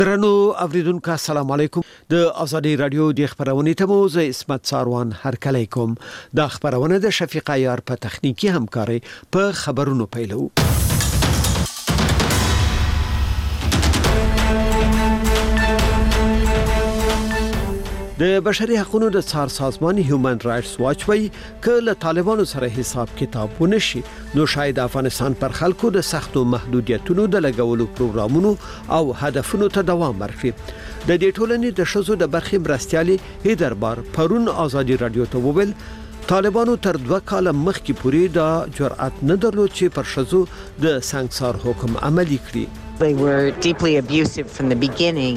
درنو اوریدونکو السلام علیکم د ازادي رادیو د خبرونې ته مو زه اسمت ساروان هرکلی کوم د خبرونه د شفیق عیار په تخنیکی همکاري په خبرونو پیلو. د بشري حقوقو د څار سازمان هیومن رائټس واچ وایي کله طالبانو سره حساب کتاب ونشي نو شاید افغانستان پر خلکو د سختو محدودیتونو د لګولو پروګرامونو او هدفونو ته دوام ورکړي. د دې ټولنې د شذو د برخې مرستيالي هیدربار پرون ازادي رادیو ته وویل طالبانو تر 2 کال مخکې پورې د جرأت نه درلود چې پر شذو د سنگسار حکم عملي کړي. They were deeply abusive from the beginning.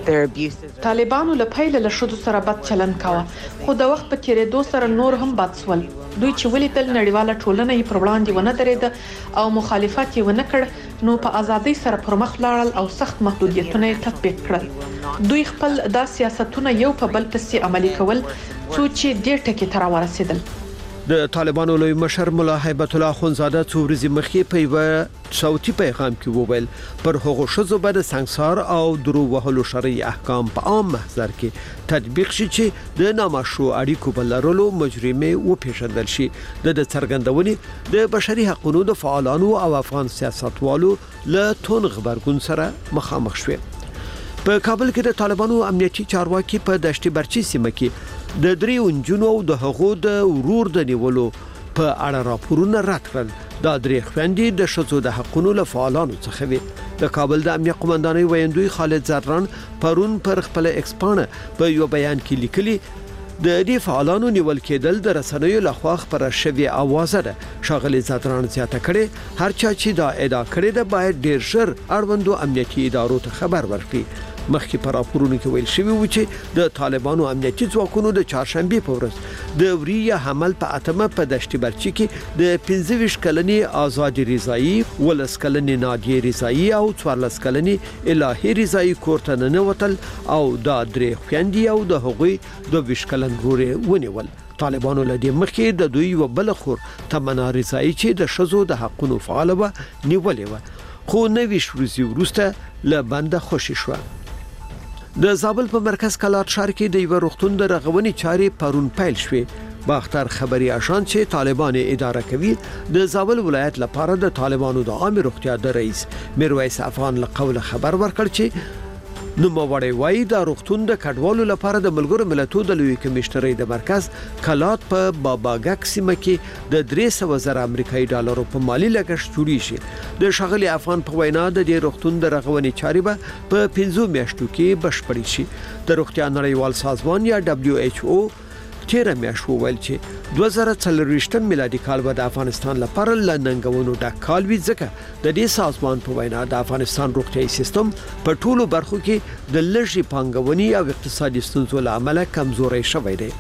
طالبانو له پیل له شذو سره بد چلن کاوه خو د وخت په تیریدو سره نور هم بد سول. دوی چې ولیدل نړیواله ټولنه یې پر وړاندې ونه درېده او مخالفت یې ونه کړ نو په ازادۍ سره پر مخ لاړل او سخت محدودیتونه یې تطبیق کړل. دوی خپل دا سیاستونه یو په بل پسې عملي کول څو چې ډېر ټکي تر ورسېدل. د طالبانو لوی مشر مولا هیبت الله خونزاده څو ورځې مخکې په یو صوتي پیغام کې وویل پر هغو شذو به د سنگسار او درو وهلو شرعي احکام په عام محضر کې تطبیق شي چې د نامشروع اړیکو په لرلو مجرمه وپیژندل شي. د څرګندونې د بشري حقوقو د فعالانو او افغان سیاستوالو له تون خبرګون سره مخامخ شوه. په کابل کې د طالبانو امنیتي چارواکي په دشتي برچي سیمه کې د دریو انجونو د هغو د ورور د نیولو په اړه راپورونه رد کړل. دا درې خويندې د شذو د حقوقو له فعالانو څخه وي. د کابل د امنیت قومندانۍ ویاندوی خالد زران پرون پر خپل ایکسپانه په یو بیان کې لیکلي د دې فعالانو نیول کېدل د رسنیو لخوا خبره شوی اوازه ده. شاغلي زران زیاته کړي هر چا چې دا ادعا کړې ده باید ډیر ژر اړوندو امنیتي ادارو ته خبر ورکړي. مخکې پر راپورونو کې ویل شوی و چې د طالبانو امنیتي ځواکونو د چهارشنبه په ورځ د وریه حمل په اتمه په دشت برچی کې د 15 کلنې آزاد رضایی، 10 کلنې نادیه رضایی او 14 کلنې الهی رضایی کوړه نه وتل او دا درې خويندې او د هغوی 22 کلن ورور ونیول. طالبانو له دې مخکې د دوی وبل خور تمنا رضایی چې د شذو د حقوقو فعال و نیولې و خو 90 ورځې وروسته له بنده خوشی شو. د زابل په مرکز کلات شهر کې د یو روغتون د رغونې چارې پرون پیل شوې. باختر خبري آشان چې طالبان اداره کوي د زابل ولایت لپاره د طالبانو د عام روغتیا د رئیس میرویس افغان له قوله خبر ورکړ چې نوموړی وایي د روغتون د کډوالو لپاره د ملګرو ملتونو د لوی کمشنرۍ د مرکز کلات په باباګک سیمه کې د 300,000 امریکایي ډالرو په مالی لګښت جوړی شي. د شغلي افغان په وینا د دې روغتون د رغونې چارې به په 15 میاشتو کې بشپړې شي. د روغتیا نړیوال سازمان یا WHO 13 میاشتو ویل چې 2024 میلادي کال به د افغانستان لپاره لننګونو ډک کال وي ځکه د دې سازمان په وینا د افغانستان روغتیايي سیستم په ټولو برخو کې د لږی پانګونې او اقتصادي ستونزو له امله کمزوري شوی دی.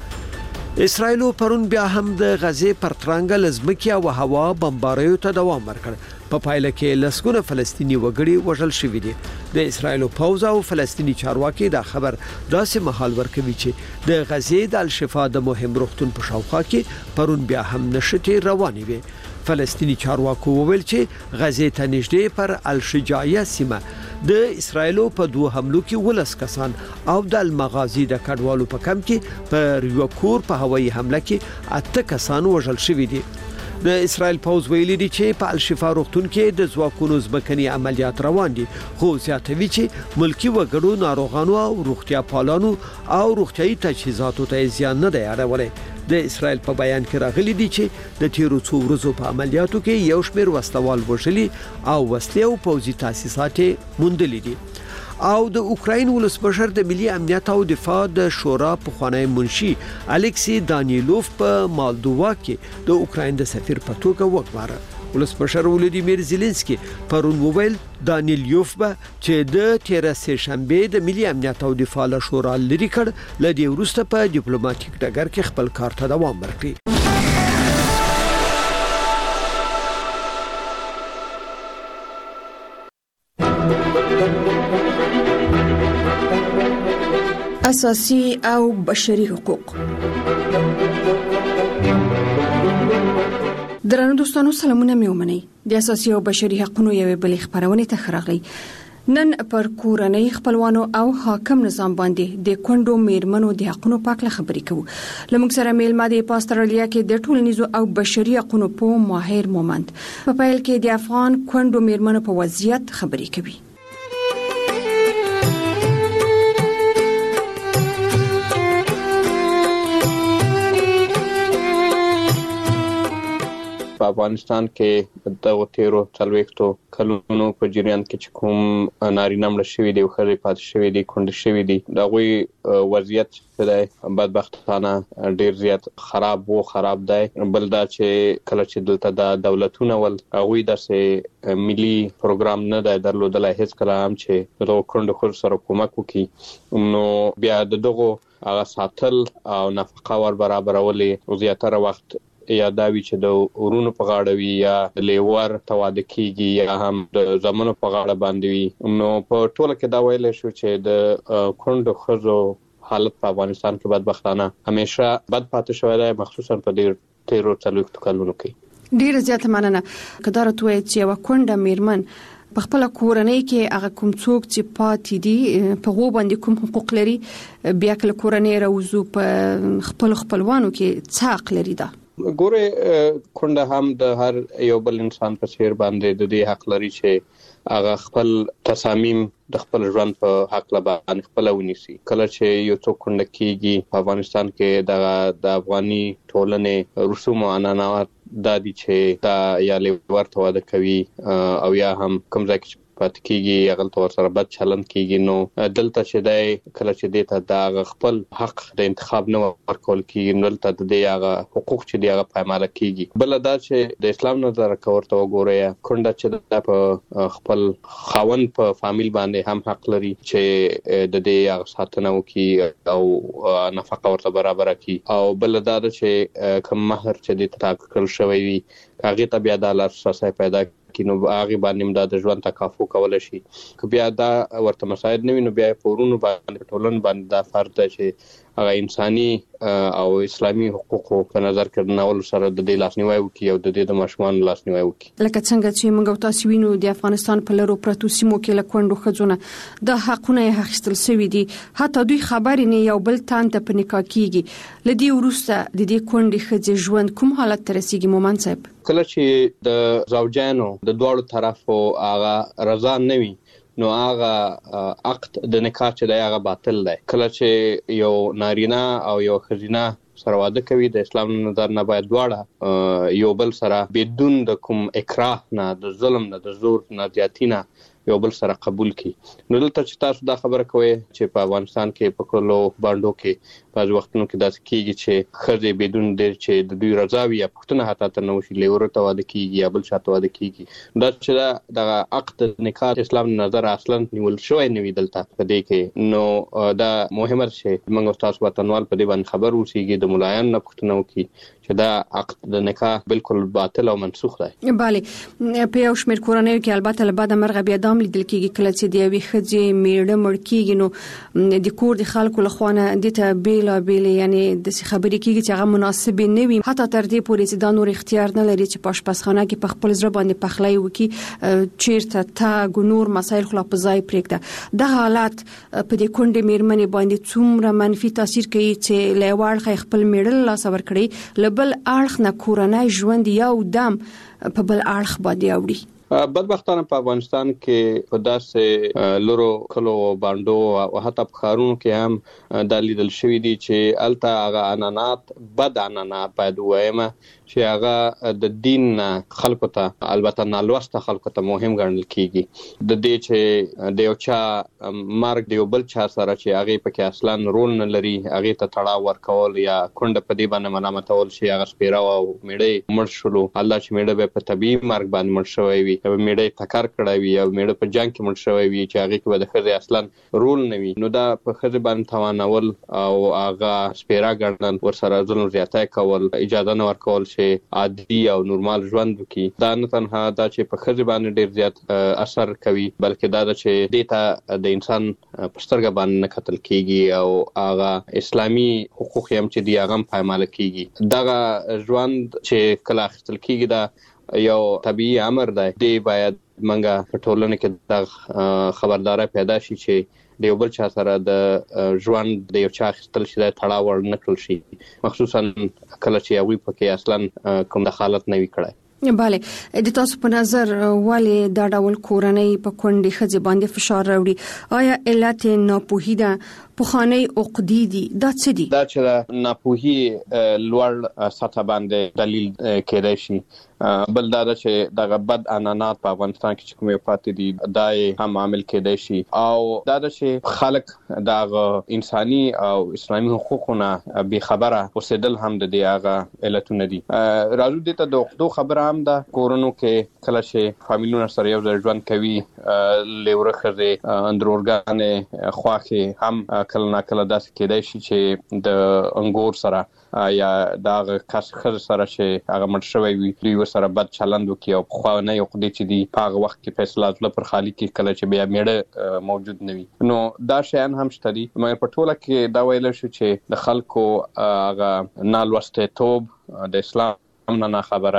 اسرائیل پرون بیا هم د غزې پر ترنګ لزمکیا او هوا بمباریو ته دوام ورکړ. په پایله کې لسګونه فلسطینی وګړي وژل شوي دي. د اسرائیل پوځ او فلسطینی چارواکي دا خبر داسې مهال ورکوي چې د غزې د الشفا د مهم روغتون په شاوخوا کې پرون بیا هم نشټي روانې وي. فلسطینی چارواکو وویل چې غزې ته نږدې پر الشجاعیه سیمه د اسرائیل په 2 حملو کې 10 کسان او د المغازي د کډوالو په کم کې پر یو کور په هوایي حمله کې 8 کسان وژل شوي دي. د اسرائیل پوځ ویلي دي چې په الشفا روغتون کې د ځواکونو ځمکني عملیات روان دي خو زیاتوي چې ملکی وګړو ناروغانو او روغتیا پالانو او روغتیايي تجهیزاتو ته زیان نه دی اړولی. د اسرائیل په بیان کې راغلي دي چې د تیرو څو ورځو په عملیاتو کې یو شمېر وسلوال وژلي او وسلې او پوځي تاسیسات موندلي دي. او د اوکراین ولسمشر د ملي امنیت او دفاع د شورا پخوانی منشي الکسی دانیلوف په مالدووا کې د اوکراین د سفیر په توګه وګماره. ولسمشر ولودیمیر زيلنسکي پرون وویل دانیلوف به چې د 13 شنبه د ملي امنیت او دفاع له شورا لري کړ لدی وروسته په ډیپلوماټیک ډګر کې خپل کار ته دوام ورکړي. اساسي او بشري حقوق. درنو دوستانو سلامونه مې ومنئ. د اساسي او بشري حقوقو یوې بلې خبرونه ته خراغلی. نن پر کورنۍ خپلوانو او حاکم نظام باندې د کونډو میرمنو د حقونو په اړه خبرې کوو. لمونږ سره میلمه د استرالیا کې د ټولنیزو او بشري حقوقو په ماهر مومند په پیل کې د افغان کونډو میرمنو په وضعیت خبرې کوي. په افغانستان کې د 13 کلونو په جریان کې چې کوم نارینه مړ شوی دی او خري پات شوی دی کونډ شوی دی دغه وضعیت چې بدبختانه ډیر زیات خراب دی. بل دا چې کله چې دلته د دولتونو ول هغه د ملي پروګرام نه دی درلودلای هیڅ کلام چې د کونډو خور سره کومک وکړي نو بیا دغه هغه ساتل او نفقه ور برابرولې او زیاتره وخت یا داوی چې د ورونو په غاړه وي یا د لیور تواده کیږي یا هم د زمونو په غاړه باندې وي. نو په ټوله کې دا ویل شو چې د کونډو خزو حالت په افغانستان کې بدبختانه همیشه بد پاتې شوی دی مخصوصا په دې 13 کلونو کې. ډیر زیات مننه. کدارت وایي چې یو کونډه میرمن په خپل کورنۍ کې هغه کوم څوک چې پاتې دي په غو باندې کوم حقوق لري بیا کله کورنۍ راوځو په خپلوانو کې څه حق لري. دا ګوره کونډه هم د هر یو بل انسان په څیر باندې د دې حق لري چې هغه خپل تصامیم د خپل ژوند په حق لبان خپل ونیسي. کله چې یو څوک کونډه کیږي په افغانستان کې د افغاني ټولنې رسوم او عنعنات دا دي چې دا یا لیور تواده کوي او یا هم کوم ځای کې پات کیږي هغه تور سره بد چلند کیږي. نو دلته چې دای کله چې دیته د خپل حق د انتخاب نه ورکول کیږي نو دلته د هغه حقوق چې دیغه پایماله کیږي. بل دا چې د اسلام نظر کورته وګورئ کونډه چې په خپل خاون په فامیل باندې هم حق لري چې د دې هغه ساتنه وکړي او نفقه ورته برابر کړي. او بل دا چې کوم مہر چې د تاکل شوی وي هغه ته بیا د لاسرسي پیدا کینو هغه باندې د ژوند تکافو کول شي. که بیا دا ورته مساعد نه وي نو بیا پورونو باندې ټولن باندې دا فرض ده چې هغه انساني او اسلامي حقوقو په نظر کې ناول سره د دې لاسنیوي وکړي او د دې د ماشومان لاسنیوي وکړي. لکه څنګه چې موږ تاسو وینو د افغانستان په لرو پرتو سیمو کې لکوندو خځونه د حقونه اخیستل شوی دي حتی دوی خبرې نه یو بل تان ته په نکاح کیږي. لدی ورسته د دې کونډې خځې ژوند کوم حالت ته رسیږي مومن صاحب؟ کله چې د زوجانو د دوړو طرفو هغه رضا نه وي نو هغه عقد د نکاح چې د هغه باطل دی. کله چې یو نارینه او یو ښځینه سره واده کوي د اسلام نظر نه باید دواړه یو بل سره بدون د کوم اکراه نه د ظلم نه د زور نه زیاتینه یو بل سره قبول کی. نو دلته چې تاسو دا خبره کوئ چې په افغانستان کې په کلو باندې کې په وختونو کې داسې کیږي چې خځې بدون د چې د دوی رضا وي یا پښتنه حتی ته نو شي لیور ته واده کیږي یا بل شاته واده کیږي. دا چې د عقد نکاح اسلام نظر اصلا نیول شوی نه وي دلته په دې کې. نو دا مهمه چې موږ تاسو وطنوال په دې باندې خبر اوسېږي د ملایان نه پښتنه وکي چې دا عقد د نکاح بالکل باطل او منسوخ دی. bale په یو شمېر کورنۍ کې البته له بعد مرغه بیا دام لیدل کېږي کله چې د یوې ښځې میړه مړ کېږي نو د کور د خلکو له خوا نه دې ته بېلابېلې یعنې داسې خبرې کېږي چې هغه مناسبې نه وي حتی تر دې پورې چې دا نور اختیار نه لري چې په اشپزخانه کې په خپل زړه باندې پخلی وکړي چیرته تاګ نور مسایل خو لا په ځای پرېږده. دا حالات په دې کونډې میرمنې باندې څومره منفي تاثیر کوي چې له یو اړخه خپل میړه له لاسه ورکړي له بل اړخ نه کورنۍ ژوند یو دم په بل اړخ باندې اوړي. بدبختانه په افغانستان کې په داسې لورو کلو باندو او حتی په ښارونو کې هم د لیدل شوی دي چې الته هغه عنعنات بد عنعنات باید وایم چې هغه د دین خلکو ته البته نالوسته خلکو ته مهم ګڼل کیږي. د دې چې د یو چا مرګ د یو بل چا سره چې هغه پکې اصلا رول نه لري هغه ته تړاو ورکول یا کونډه په دې باندې ملامتول شي هغه سپیرا او میړه مړ شلو الله چې میړه به په طبيعي مرګ باندې مړ شوی وي او میړه ټکر کړی وي او میړه په جنگ کې مړ شوی وي چې هغه کې به د ښځې اصلا رول نه وي نو دا په ښځې باندې توانول او هغه سپیرا ګڼل ورسره ظلم زیاتی کول اجازه نه ورکول شي عادي او نورمال ژوند وکړي. دا نه تنها دا چې په ښځې باندې ډیر زیات اثر کوي بلکې دا چې دیتا د انسان په سترګه باندې نه کتل کیږي او هغه اسلامي حقوق هم چې دی هغه پایمال کیږي. دا ژوند چې کله اخیستل کیږي دا یو طبيعي امر دی دی باید منګه په ټولنه کې د خبرداري پیدا شي چې د یو بل چا سره د ژوند د یو چا خپل شي د تړاو ور نکړل شي، مخصوصا کله چې هغه پکې اصلا کوم دخالت نه وی کړای. bale د تاسو په نظر ولې دا ډول کورنۍ په کونډې ښځې باندې فشار راوړي؟ آیا علت ناپوهي ده، پخوانی عقدې دي، دا څه دي؟ دا چې ناپوهي لوړ سطح باندې دلیل کېدای شي. بل دا چې دغه بد عنعنات په افغانستان کې کوم یو پاتې دي دا هم عامل کېدای شي، او دا چې خلک دغه انساني او اسلامي حقوقونه به خبره اوسېدل هم د دې هغه علتونه دي. راځو دې ته د عقدو خبره هم ده. کورونو کې کله چې فامیلونه سره یو ځای ژوند کوي، لیوره ښځې اندرورګانې خواخې هم کله نا کله داسې کېدای شي چې د انګور سره یا د کس خزه سره چې هغه مړ شوی وي دوی سره بد چلند وکړي، او په خوا نه یو قضیه چې دی په هغه وخت کې فیصله ځله پر خالي کې کله چې بیا میړه موجود نه وي. نو دا شیان هم شته دي، مګر په ټوله کې دا ویل شو چې د خلکو هغه نالوسته توب د اسلام نه خبره،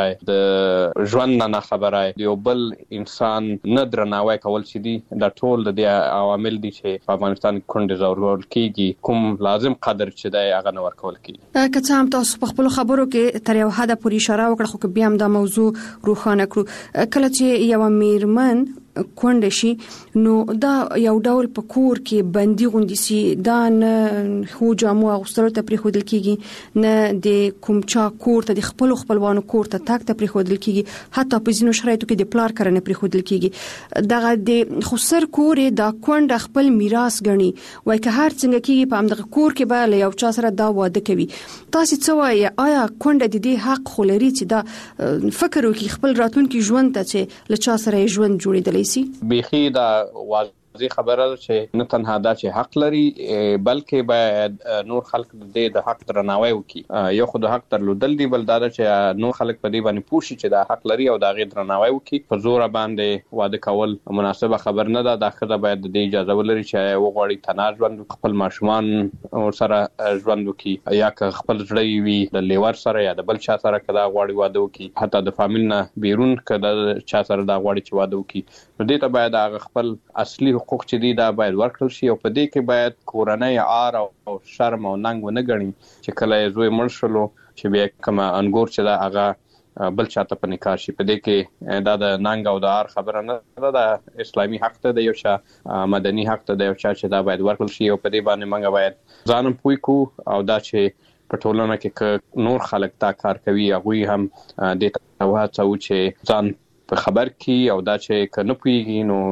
د ژوند نه خبره، د یو بل انسان نه درناوی کول چې دي دا ټول د عوامل دي چې په افغانستان کې کونډې زورول کیږي، کوم لازم قدر چې دی هغه نه ورکول کیږي. که څه هم تاسو په خپل خبرو کې تر یو حد پورې اشاره وکړه، خو بیا هم دا موضوع روښانه کړو. کله چې یو میرمن کونډه شي نو دا یو ډول په کور کې بندي غوندي سي، دا نه خو جامو اغوستلو ته پریښودل کیږي، نه د کوم چا کور ته د خپلوانو کور ته تاک ته پریښودل کیږي، حتی په ځینو شرایطو کې د پلار کرنه پریښودل کیږي. دغه د خسر کور دا کونډه خپل میراث غني، وای که هر څنګه کیږي په همدغه کور کې به له یو چا سره دا واده کوي. تاسو څه وایي؟ آیا کونډه د دې حق خو لري چې دا فکر وکړي خپل راتلونکي ژوند ته چې له چا سره ژوند جوړېدلی بیخي دا واضح خبره ده چې نه تنها دا چې حق لري بلکې باید نور خلک د حق درناوی وکړي. یو خو د حق درلودل دی، بل دا چې نور خلک په دې باندې پوه شي چې دا حق لري او دا غي درناوی وکړي. په زور باندې واده کول مناسبه خبر نه ده. دا خزه باید د اجازه ولري چې وغواړي تنها ژوند خپل ماشومان سره ژوند وکړي، یا که خپل ځړی وي د لیور سره یا د بل چا سره کدا غواړي واده وکړي، حتی د فامیل نه بیرون کدا چا سره دا غواړي چې واده وکړي. په دې ته باید هغه خپل اصلي حقوق چې دي دا باید ورکړل شي، او په دې کې باید کورنۍ عار او شرم او ننګ ونه ګڼي چې کله زوی مړ شلو چې بیا کوم انګور چې دا هغه بل چاته په نکاح شي. په دې کې دا د ننګ او د عار خبره نه ده، د اسلامي حق ته د یو چا مدني حق ته د یو چا چې دا باید ورکړل شي، او په دې باندې موږ باید ځانم پوي کو، او دا چې په ټولنه کې نور خلک دا کار کوي هغه هم د توهڅو چې ځان په خبر کی، او دا چې کنه پویږي نو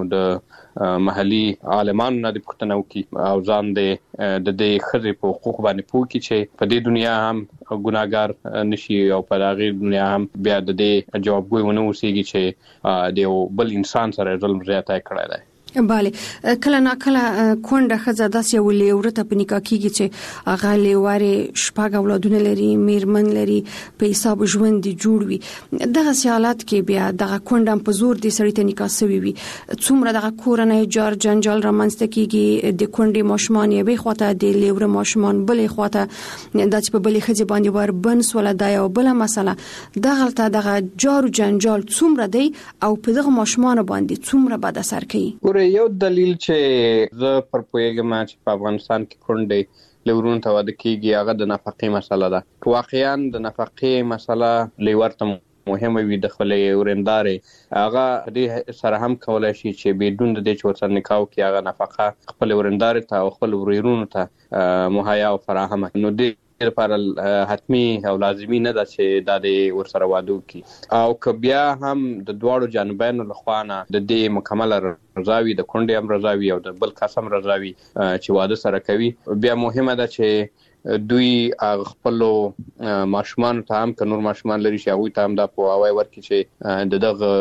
د محلي عالمانو نه د پښتنو کې او ځان د دې خزې په حقوق باندې پوه کی چې په دې دنیا هم ګناګار نشي او په هغه دنیا هم بیا د دې جوابګوی ونه وسیږي چې د یو بل انسان سره ظلم زیاته کړی دی. bale کله نا کله کونډه ښځه داسې یو لیوره ته په نکاح کیږي چې هغه لیوارې شپږ اولادونه لري، میرمن لري، په حساب ژوند دی جوړ وي. دغه حالات کې بیا دغه کونډه په زور دي سړی ته نکاح سوي وي، څومره دغه کورنۍ جار جنجال رامنځته کیږي، د کونډې ماشومان یې به خواته د لیوره ماشومان بلې خواته، د چې په بلې ښځې باندې ور بنس ولا دا یو بل مسله. دغه جار جنجال څومره دی او په دغه ماشومان باندې څومره بد اثر کوي؟ یو دلیل چې زه پر پوهیږم چې په افغانستان کې کونډې لیورونو ته واده کیږي هغه د نفقې مسله ده. واقعا د نفقې مسله لیور ته مهمه وي، د خپلې ورندارې هغه دې سره هم کولای شي چې بدون د دې چې ورسره نکاح وکړي هغه نفقه خپل ورندارې ته او خپل ورونو ته مهیا او فراهمه. نو دې لپاره حتمی او لازمی نه ده چې دا د ورسره واده وکړي، او که بیا هم د دواړو جانبینو لخوا نه د دې مکمله رضاوي، د کونډې هم رضاوي او د بل کس هم رضاوي چې واده سره کوي، بیا مهمه ده چې دوی خپل ماشومان ته هم که نور ماشومان لري چې هغه ته هم دا پوهاوی ورکړي چې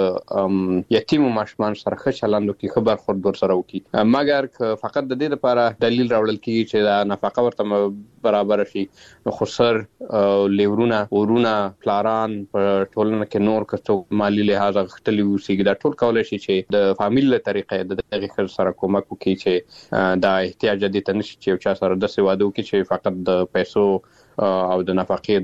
دغه یتیم ماشومان سره ښه چلند وکړي، ښه برخورد ورسره وکړي. مګر که فقط د دې لپاره دلیل راوړل کیږي چې دا نفقه ورته برابر شي، نو خسر لیورونه ورونه پلاران په ټولنه کې نور کڅو مالی لحاظ غختلی وسیږي، دا ټول کولای شي چې د فامیل له طریقې د دغه خر سره کومک وکړي چې دا احتیاج دي ته نشي چې یو چا سره د سوادو کې چې فقط د پیسو او د نفقې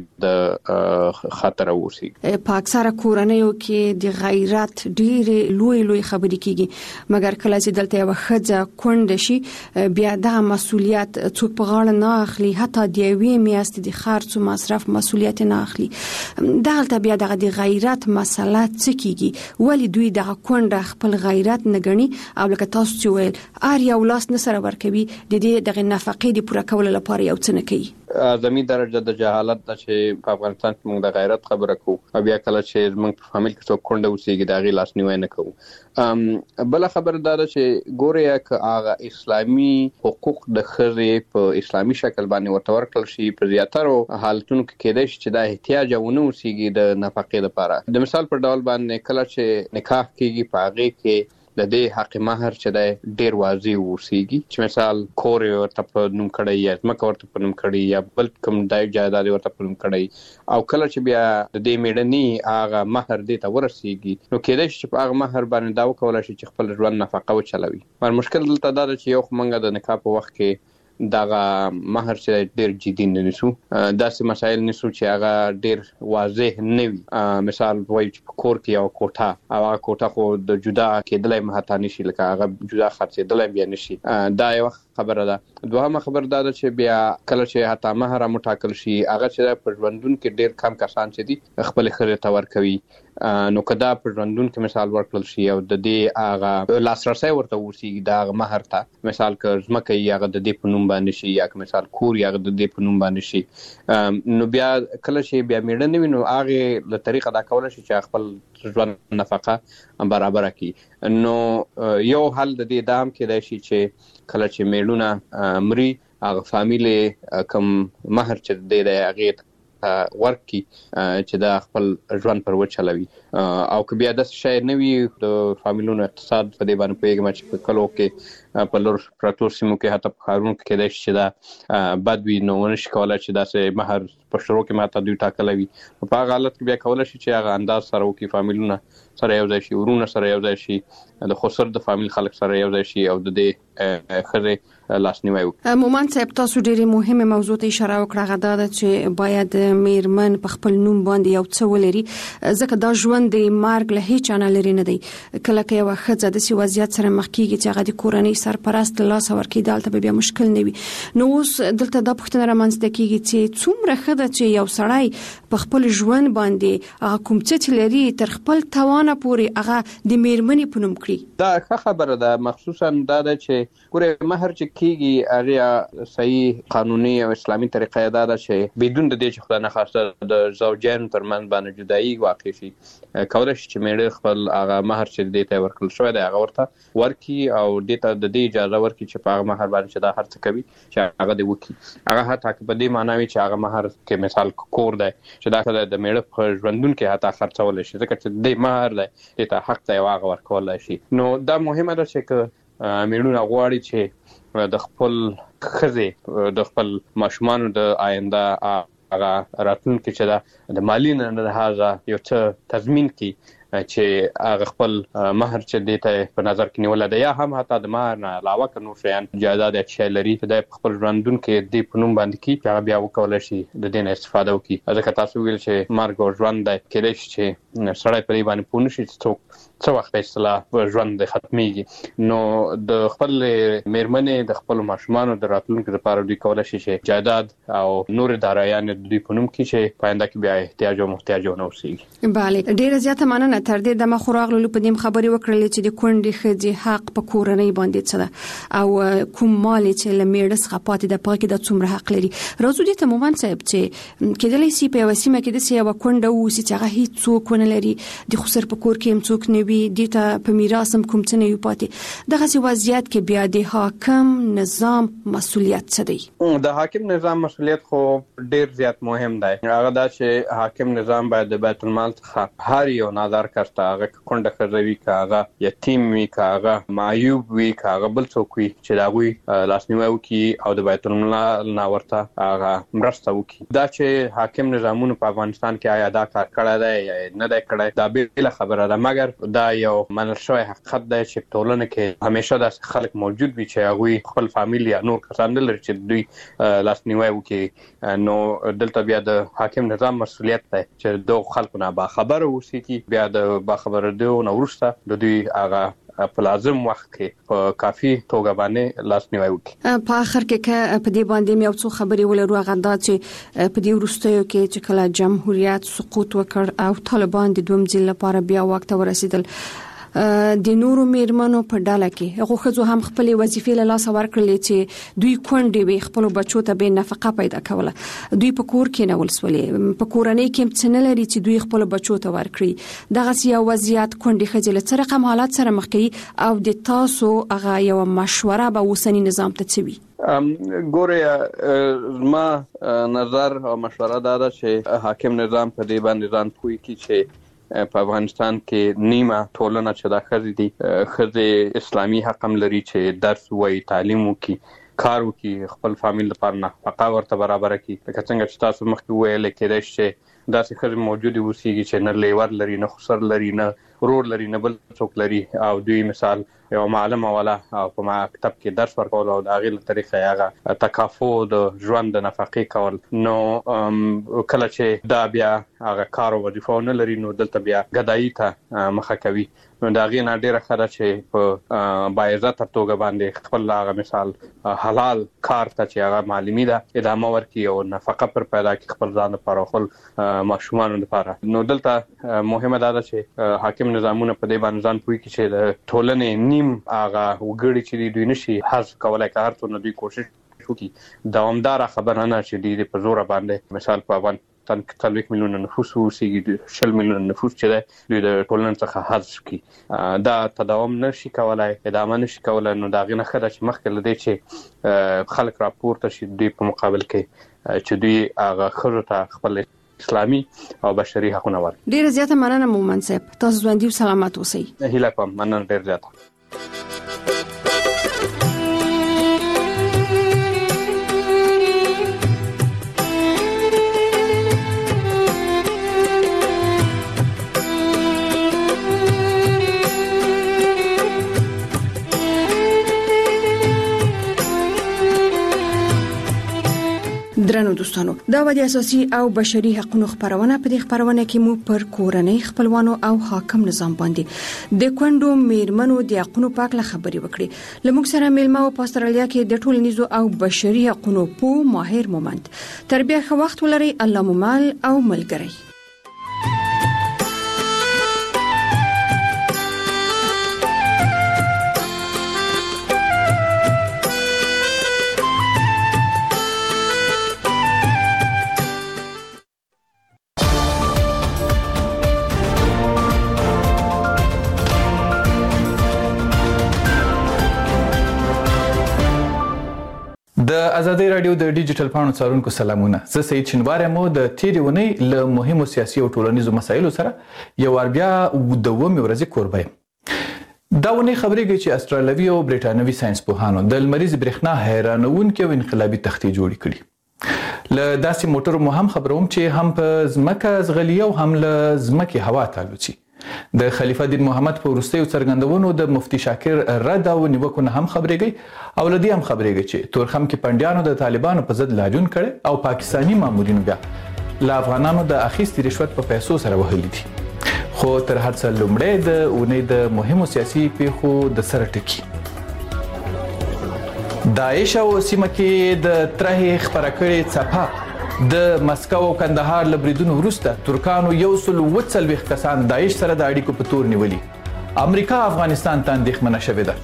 د خطر اوسي. په اکثره کورنیو کې د غیرت ډېر لوی خبرې کیږي، مګر کله چې دلته یو خځه کونډه شي بیا د مسولیت څوک په غاړه نه اخلي، حتی د یوې میاشتې د خرڅ او مصرف مسولیت نه اخلي. دغلته بیا د غیرت مسله څه کیږي؟ ولی دوی د کونډه خپل غیرت نه ګڼي او لکه تاسو چې ویل ار یو لاس نه سره ورکوي د دې دغه نفقې د پوره کولو لپاره یو څه نه کوي؟ اعظمي درجه د جهالت د چې په افغانستان کې موږ د غیرت خبره کوو او بیا کله چې موږ په فامیل کې څوک کونډه اوسېږي د هغې لاسنیوی نه کوو. بله خبره دا ده چې ګورې که هغه اسلامي حقوق د ښځې په اسلامي شکل باندې ورته ورکړل شي، په زیاترو حالتونو کې کېدای شي چې دا احتیاج ونه اوسېږي د نفقې لپاره. د مثال په ډول باندې کله چې نکاح کېږي په هغې کې د دې حق مہر چې د ډیر واضح اوسېږي، چې مثال کور ورته په نوم کړی یا ځمکه ورته په نوم کړی یا بل کوم ځای جایداد ورته په نوم کړی، او کله چې بیا د دې میړني هغه مہر دې ته ورسېږي نو کېدای شي چې په هغه مہر باندې دا وکولای شي چې خپل ژوند نفقه وچلوي. مګر مشکل دلته دا ده چې یو خو موږ د نکاح په وخت کې دغه مہر چې ډیر جدي نه نیسو، داسې مسایل نیسو چې هغه ډیر واضح نه وي. مثال وایي چې په کور کې یو کوټه او هغه کوټه خو د جدا کېدلای مهاته نشي، لکه هغه جدا خرڅېدلای بیا نشي. دا یو خبره ده. دوهمه خبره دا ده چې بیا کله چې حتی مہر هم ټاکل شي، هغه چې په ژوندون کې ډیر کم کسان چې دي خپل ښځې ته ورکوي، نو کدا په ژوندون کې مثال ورکړل شي او د دې هغه لاسرسي ورته اوسېږي د هغه مہر ته، مثال که ځمکه یې هغه د دې په نوم باندې شي یا که مثال کور یې هغه د دې په نوم باندې شي، نو بیا کله چې بیا میړه نه وي نو هغې له طریقه دا کولی شي چې خپل ژوند نفقه برابره کړي. نو یو حل د دې دا هم کېدای شي چې کله چې میړونه مري هغه فامیل کوم مہر چې دی د هغې ورکي چې دا خپل ژوند پر وچلوي. او که بیا داسې شی نه وي د فامیلونو اقتصاد په دې باندې پوهېږم چې په کلو کې په لور پرتو سیمو کې حتی په ښارونو کې کېدای شي چې دا بد وي، نو ونشي کولی چې داسې مہر په شروع کې ماته دوی ټاکلی وي. په هغه حالت کې بیا کولی شي چې هغه انداز سره وکړي، فامیلونه سره یو ځای شي، ورونه سره یو ځای شي، د خسر د فامیل خلک سره یو ځای شي او د دې ښځې لاسنیوی وکړي. مومن صاحب تاسو ډېرې مهمه موضوع ته اشاره وکړه، هغه دا ده چې باید میرمن په خپل نوم باندې یو څه ولري، ځکه دا ژوند د مرګ له هیڅ نه لري نه دی. کله که یو ښځه داسې وضعیت سره مخ کېږي چې هغه د کورنۍ سرپرست له لاسه ورکړي، دلته به بیا مشکل نه وي. نو اوس دلته دا پوښتنه رامنځته کېږي چې څومره ښه ده چې یو سړی په خپل ژوند باندې هغه کوم څه لري تر خپل توانه پورې هغه د میرمنې په نوم کړي. دا ښه خبره ده، مخصوصا دا ده چې ګورې مہر چې کېږي هغه صحیح قانوني او اسلامي طریقه دا ده چې بدون د دې چې خدای نخواسته د زوجین ترمنځ باندې جدایي واقع شي، کولی شي چې میړه خپل هغه مہر چې دې ته ورکړل شوی دی هغه ورته ورکړي او دې ته د دې اجازه ورکړي چې په هغه مہر باندې چې دا هر څه کوي چې هغه دې وکړي. هغه حتی که په دې معنا وي چې هغه مہر کې مثال کور دی چې دا د میړه په ژوندون کې حتی خرڅولی شي، ځکه چې دې مہر دی دې ته حق دی او هغه ورکولی شي. نو دا مهمه ده چې که میړونه غواړي چې د خپل ښځې د خپل ماشومانو د آینده هغه راتلونکي چې دا د مالي نه لحاظه یو څه تضمین کړي چې هغه خپل مہر چې دې ته په نظر کې نیولی دی، یا هم حتی د مہر نه علاوه که نور شیان جایداد یا شی لري چې دی په خپل ژوندون کې دې په نوم باندې کړي چې هغه بیا وکولی شي د دې نه استفاده وکړي. ځکه تاسو ویل چې مرګ او ژوند دی، کېدای شي چې سړی په دې باندې پوه نه شي چې څوک څه وخت په اصطلاح ژوند دی ختمیږي. نو د خپل میرمنې د خپلو ماشومانو د راتلونکي لپاره دوی کولی شي چې جایداد او نورې دارایانې د دوی په نوم کړي چې په آینده کې بیا احتیاج او محتاج ونه اوسېږي. بله، ډېره زیاته مننه. تر دې دمه خو راغلو په دې خبرې وکړلې چې د کونډې ښځې حق په کورنۍ باندې څه ده او کوم مال چې له میړه څخه پاتې ده په هغې کې د څومره حق لري. راځو دې ته مومن صاحب چې کېدلی شي په یوه سیمه کې داسې یوه کونډه واوسي چې هغه هېڅ څوک ونه لري، د خسر په کور کې هم څوک نه وي، دې ته په میراث هم کوم څه نه وي پاتې. دغسې وضعیت کې بیا د حاکم نظام مسؤلیت څه دی؟ د حاکم نظام مسؤلیت خو ډیر زیات مهم دی. هغه دا چې حاکم نظام باید د بیت المال څخه هر یو نادار کس ته هغه کونډه خزوي کاغه یتیم وی کاغه معیوب وی کاغه بل څوک وی چې دا غوي لاسنیوي وکي او د بیت المال نه ورته هغه مرسته وکي. دا چې حاکم نظامونه په افغانستان کې آیا دا کار کړی دی یا نه دی کړی دا بیل خبره ده، مګر دا یو منل شوی حقیقت دی چې ټولنه کې همیشه داسې خلک موجود وي چې هغوی خپل فامیل یا نور کسان نه لري چې دوی لاسنیوي وکي. نو دلته بیا د حاکم نظام مسؤلیت دی چې دوه خلکو نه باخبره اوسي، بیا د باخبره دوه نو ورسته د دوی هغه په لازم وخت کې په کافي توګه باندې لاسنیوي وکړي. په اخر کې په دې باندې مې څو خبرې ولرو غدا چې په دې وروستیو کې چې کله جمهوریت سقوط وکړ او طالبان د دوم ځل لپاره بیا وخت ورسېدل، د نورو میرمنو په ډله کې هغه خزو هم خپل وظیفې له لاس ورکړلې چې دوی کونډې وي خپل بچو ته به نفقه پیدا کوله، دوی په کور کې نه ولسولې په کورنۍ کې څه نه لري چې دوی خپل بچو ته ورکړي. دغه سیاسي وضعیت کونډې خځې له څه رقم حالات سره مخ کوي او د تاسو هغه یو مشوره به اوسنی نظام ته څه وي؟ ګوره ما نظر او مشوره دا ده چې حاکم نظام په دې باندې ځان پوي کی چې په افغانستان کې نیمه ټولنه چې دا خزي دي خزي اسلامي حق هم لري چې درس وای تعلیم وکي کار وکي خپل فامیل لپاره نفقه ورته برابر کړي. لکه څنګه چې تاسو مخکې ویل کېدای شي داسې خزي موجوده اوسېږي چې نه لیور لري نه خسر لري نه ورور لري نه بل څوک لري او دوی مثال یو معلم والا او په مکتب کې درس ورکول او د غیل طریقې هغه تکافو د ژوند د نفقې کول. نو کله چې دا بیا هغه کار او وظیفه نه لري نو دلته بیا غدایي ته مخه کوي. نو دا غي نه ډیره خره چې په باعزت توګه باندې خپل هغه مثال حلال کار ته چې هغه معلومي ده ادامه ورکړي او نفقه پر پیدا کړي خپل ځان لپاره خپل ماشومان لپاره. نو دلته مهمه ده چې حاکم نظامونه په دې باندې ځان پوي چې د ټولنې نیم هغه وګړي چې دوی نشي حذف کولای کار ته نو دوی کوشش وکړي. دوامدار خبره نه چې دوی په زور باندې مثال په افغانستان کې 3 میلیون نفوس اوسېږي 10 میلیون نفوس چې دوی د ټولنې څخه حذف کړي دا تداوم نشي کولای ادامه نشي کولای. نو دا غي نه خره چې مخکې لدی چې خلک راپورته شي دوی په مقابل کې چې دوی هغه خره ته خپل اسلامي او بشري حقونه ور. ډیره زیاته مننه مومن صاحب، تاسو ژوندۍ او سلامت اوسئ. هیله کوم مننه ډیر زیاته. درنو دوستانو، دا و د اساسي او بشري حقوقو خبرونه. په دې خبرونه کې مو پر کورنۍ خپلوانو او حاکم نظام باندې د کونډو میرمنو د حقوقو په اړه خبرې وکړې. لموږ سره میلمه او په استرالیا کې د ټولنیزو او بشري حقوقو په ماهر مومند. تر بیا ښه وخت ولرئ. الله مو مل او ملګری. د ازادي رادیو د ډیجیټل پاڼو څارونکو سلامونه. زه سید شنوار مو د تیری ونې له مهمو سیاسي او ټولنیزو مسایلو سره یو بیا د ومه ورځې کوربه یم. دا ونې خبرېږي چې استرالیوي او برېټانوي ساينس پوهانو د لمریز برېښنا حیرانونکې او انقلابي تختې جوړې کړې. له داسې موټرو مو هم خبروم چې هم په ځمکه ځغلي او هم له ځمکې هوا ته الوځي. د خلیفہ دین محمد په وروستیو څرګندونو د مفتی شاکر رد او نیوکو نه هم خبرېږي او لدی هم خبرېږي چې تورخم کې پندیانو د طالبانو په ضد لاریون کړي او پاکستانی مامورینو بیا له افغانانو د اخیستي رشوت په پیسو سره وهلي دي. خو تر هر څه لومړی د اونۍ د مهمو سیاسي پیښو د سره ټکی. داعش او سیمه کې د ترهې خبره کړې څپه د مسکو او کندهار لبریدونو وروسته ترکانو 140 کسان داعش سره د اړیکو په تور نیولي. امریکا افغانستان ته اندېښمنه شوې ده.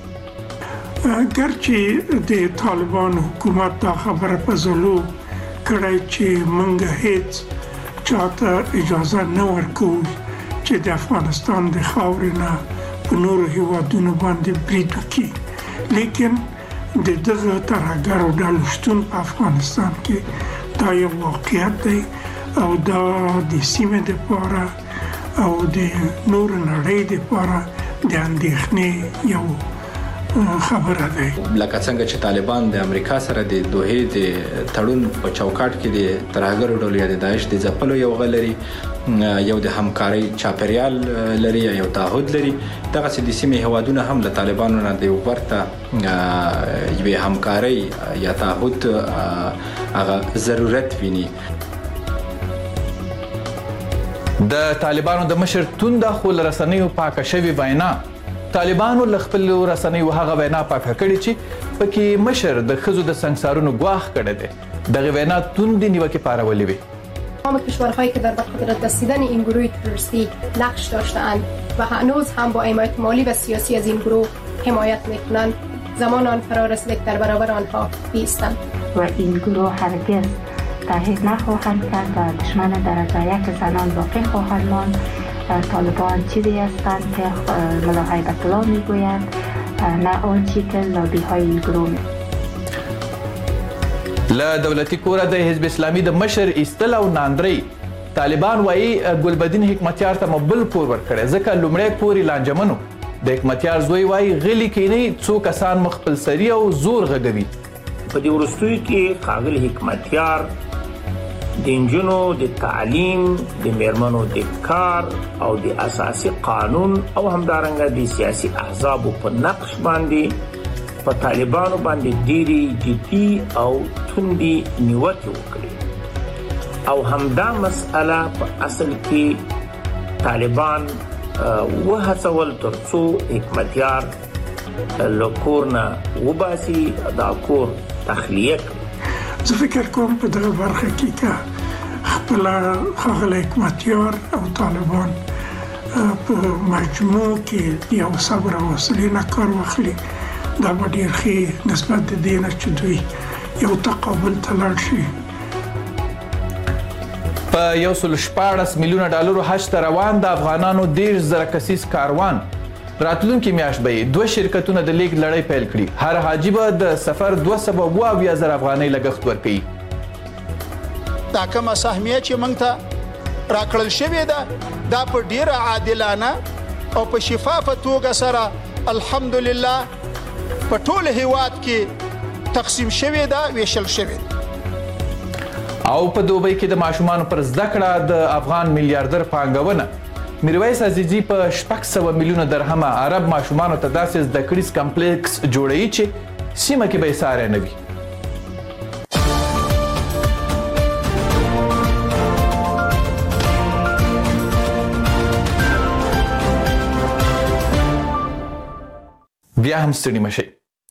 ګرچې د طالبان حکومت دا خبره په زلو کړی چې موږ هیڅ چاته اجازه نه ورکوو چې د افغانستان د خاورې نه په نورو هیوادونو باندې برید وکړي، لیکن د دغه ترهګرو ډلو شتون په افغانستان کې دا یو واقعیت دی او دا د سیمې لپاره او د نور نړۍ لپاره د اندېښنې یو خبره ده. لکه څنګه چې طالبان د امریکا سره د دوحې د تړون په چوکاټ کې د ترهګرو ډلو یا د داعش د ځپلو یو غلري یو د همکاري چاپریال لري یو تعهد لري، دغه د سیمې هوادونه هم له طالبانو نه د ورته یوې همکاري یا تعهد هغه ضرورت ویني. د طالبانو د مشر تونده خو رسنیو پاکه شوی وینا طالبانو له خپل رسنیو هغه وینا پاکه کړې چې پکې مشر د خزو د سنگسارونو گواخ کړی دی. دغه وینا توندی نیوکه پارولې وي. تمام کشورهایی که در قدرت رسیدن این گروه تروریستی نقش داشته‌اند و هنوز هم با حمایت مالی و سیاسی از این گروه حمایت می‌کنند زمان آن فرا رسیده که در برابر آنها بایستند و این گروه هرگز تحریک نخواهند کرد و دشمن درجه یک زنان باقی خواهند ماند. طالبان چیزی هستند که ملا هیبت الله میگوید، نه آنچه که لابی های این گروه له دولتي کوره د حزب اسلامي د مشر ایستل او ناندري طالبان وایي ګلبدین حکمتیار ته مبل پور ورکړي ځکه لومړی پوري لانجمنو د حکمتیار زوی وایي غلي کینی څو کسان مخبل سری او زور غږوي. په دې ورستوي کې ښاغلي حکمتیار د انجونو د تعلیم د میرمنو د کار او د اساسي قانون او همدارنګه د سیاسي احزاب په نقش باندې په طالبانو باندې ډېری جدي او توندي نیوکې وکړي او همدا مسأله په اصل کې طالبان وهڅول ترڅو حکمتیار له کور نه وباسي، دا کور تخلیه کړي. زه فکر کوم په دغه برخه کې که خپل ښاغلی حکمتیار او طالبان په مجموع کې یو صبر او حوصلې نه کار واخلي، دا به ډېر ښه نسبت د دې نه چې دوی یو تقابل ته لاړ شي. په 114 میلیونه ډالرو حج ته روان د افغانانو 10,000 کسیز کاروان راتلونکي میاشت به دوه شرکتونه د لیګ لړۍ پیل کړي. هر حاجی به د سفر 200,000 افغانۍ لګښت ورکړي. دا کومه سهمیه چې موږ ته راکړل شوې ده دا په ډیره عادلانه او په شفافه توګه سره الحمدلله په ټول هیواد کې تقسیم شوې ده، ویشل شوې ده. او په دوبۍ کې د ماشومانو پر زده کړه د افغان میلیارډر پانګونه میرویس عزیزی په 600 میلیونه درهم عرب ماشومانو ته داسې زده کړیز کمپلیکس جوړوي چې سیمه کې به یې ساری نه وي. بیا هم ستړي مشئ.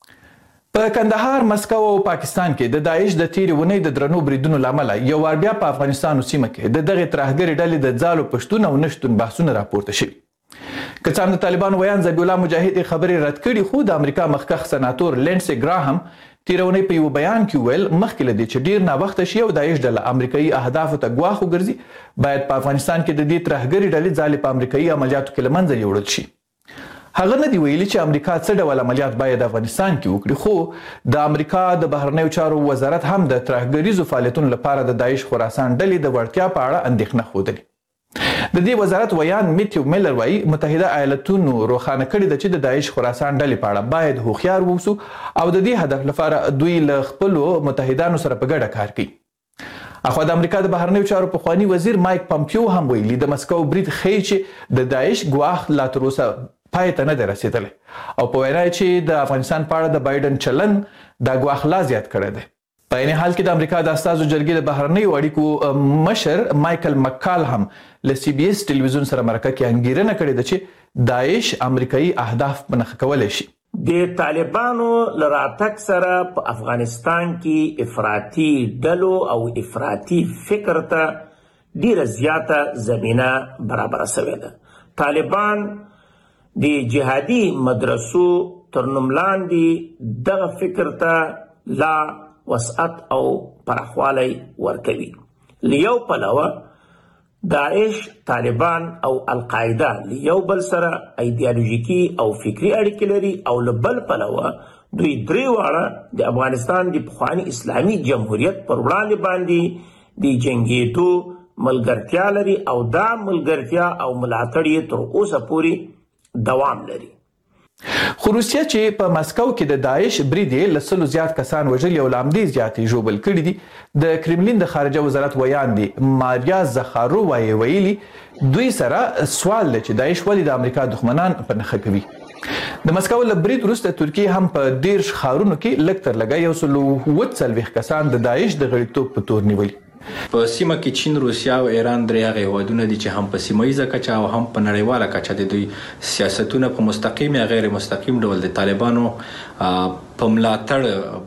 په کندهار، مسکو او پاکستان کې د داعش د تیرې ونې د درنو بریدونو لامل یو وار بیا په افغانستان سیمه کې د دغه ترهګرې ډلې د ځالو پښتون او نشټون بحثونه راپورته شوي. که څه هم د طالبانو ویان ذبیح الله مجاهد خبرې رد کړي، خو د امریکا مخکښ سناتور لینډسي ګراهم تیرونې په یو بیان کې ویل مخکې له دې چې ډیر ناوخته شي او داعش ډله امریکایي اهدافو ته ګواښ وګرځي باید په افغانستان کې د دې ترهګرې ډلې ځالې په امریکایي عملیاتو کې له منځه یوړل شي. هغه نه دی ویلي چې امریکا څه ډول عملیات باید افغانستان کې وکړي، خو د امریکا د بهرنیو چارو وزارت هم د ترهګریزو فعالیتونو لپاره د داعش خراسان ډلې د وړتیا په اړه اندېښنه ښودلې. د دې وزارت ویان میتیو میلر وایي متحده ایالتونو روښانه کړي ده چې د داعش خراسان ډلې په اړه باید هوښیار واوسو او د دې هدف لپاره دوی له خپلو متحدانو سره په ګډه کار کوي. اخوا د امریکا د بهرنیو چارو پخوانی وزیر مایک پامپیو هم ویلي د مسکو برید ښیي چې د داعش ګواښ لا تر اوسه پای ته نه دی رسېدلی او په وینا چې د افغانستان په اړه د بایډن چلن دا ګواښ لا زیات کړی دی. په عین حال کې د امریکا د استازو جرګې د بهرنیو اړیکو مشر مایکل مکال هم له سی بي اس ټلویزیون سره مرکه کې انګیرنه کړې ده چې داعش امریکایي اهداف په نښه کولی شي. د طالبانو له راتګ سره په افغانستان کې افراطي ډلو او افراطي فکر ته ډیره زیاته زمینه برابره شوې ده. طالبان د جهادي مدرسو تر نوم لاندې دغه فکر ته لا وسعت او پراخوالی ورکوي. لیو پلوه داعش، طالبان او القاعده لیو بل سره ایدیالوژیکي او فکری اړیکې لري او له بل پلوه دوی درې واړه د افغانستان د پخواني اسلامي جمهوریت پر وړاندې باندې د جنګېدو ملګرتیا لري او دا ملګرتیا او ملاتړ یې تر اوسه پورې دوام لري. خو روسیا چې په مسکو کې د داعش برید یې له 100 زیات کسان وژلي او له همدې زیاتې ژوبل کړي دي. د کرملین د خارجه وزارت ویاندې ماریا زخارووا یې ویلي دوی سره سوال دی چې داعش ولې د امریکا دښمنان په نښه کوي. د مسکو له برید وروسته ترکیه هم په 10 ښارونو کې لږ تر لږه 140 کسان د داعش د غړیتوب په تور نیولي. په سیمه کې چین، روسیا او ایران درې هغه هیوادونه دي چې هم په سیمایي کچه او هم په نړیواله کچه د دوی سیاستونه په مستقیم یا غیر مستقیم ډول د طالبانو په ملاتړ